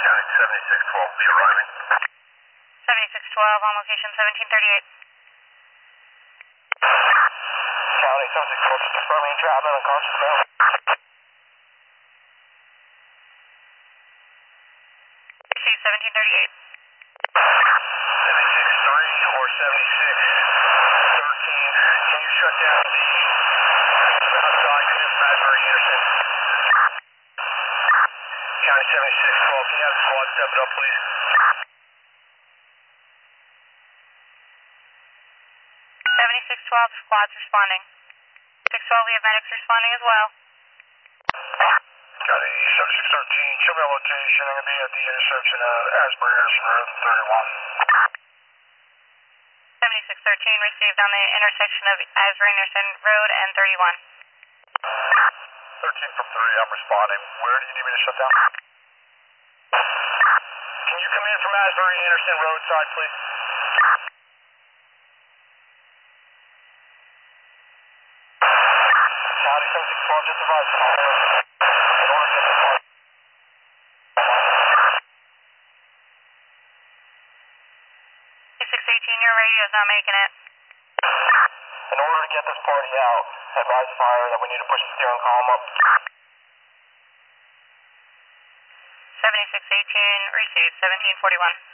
County 7612 will be arriving. 7612 on location 1738. County 7612 just confirming Chapman unconscious now. 1738. 763 or 7613. Can you shut down the outside unit from Asbury Anderson? County 7612, can you have the squad step it up, please? 7612, squad's responding. 612, we have medics responding as well. County 7613, show me a location. I'm going to be at the intersection of Asbury Anderson Road and 31. 7613 received on the intersection of Asbury Anderson Road and 31. 13 from 3, I'm responding. Where do you need me to shut down? Can you come in from Asbury Anderson roadside, please? County 7612, just advise fire. In order to get the car. 618, your radio is not making it. In order to get this party out, advise fire that we need to push the steering column up. 7618 received 1741.